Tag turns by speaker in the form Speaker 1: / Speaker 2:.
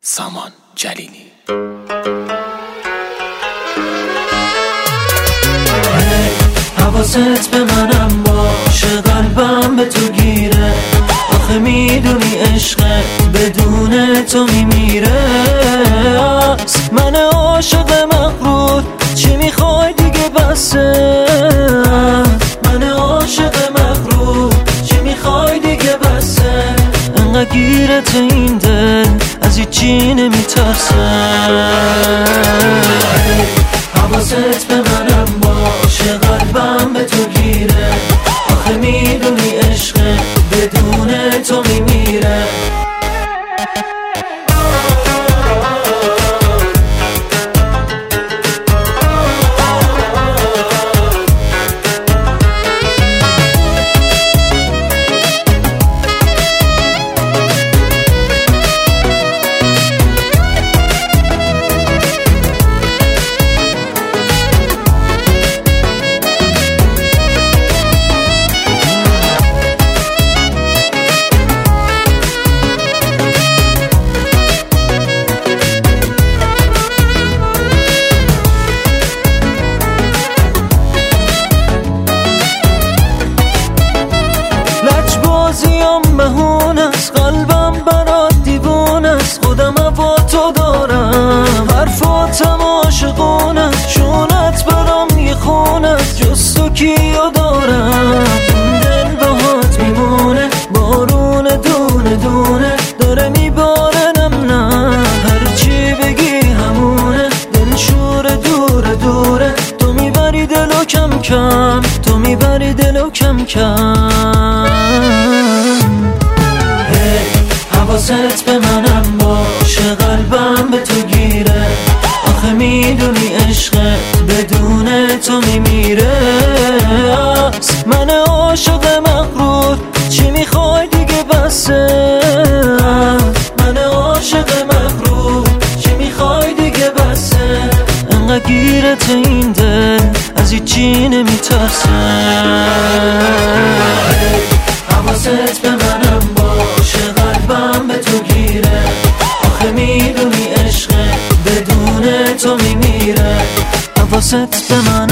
Speaker 1: سامان جلیلی.
Speaker 2: حواست به منم باشه، قلبم به تو گیره. آخه میدونی عشقه بدون تو میمیره. من عاشق مغرور، چی میخوای دیگه بسه. من عاشق مغرور، چی میخوای دیگه بسه. انقدر گیرت این دل از هیچی نمیترسه. حواست به منم باشه، قلبم به تو گیره. آخه میدونی عشقه بدون تو میمیره. مهون است قلبم برات دیوون است. خودم با تو دارم حرفاتم عاشقون است. چونت برام یه خون است، جز تو کیو دارم. این دل باهات میمونه، بارون دونه دونه داره میباره. نه هرچی بگی همونه، دل شور دوره دوره. تو میبری دلو کم کم، تو میبری دلو کم کم. حواست به منم باشه، قلبم به تو گیره. آخه میدونی عشقه بدون تو میمیره. من عاشق مغرور، چی میخوای دیگه بسه. من عاشق مغرور، چی میخوای دیگه بسه. انقدر گیرت این دل از هیچی نمیترسه. حواست به منم باشه، قلبم به تو گیره. آخه میدونی عشقه بدون تو میمیره. حواست به من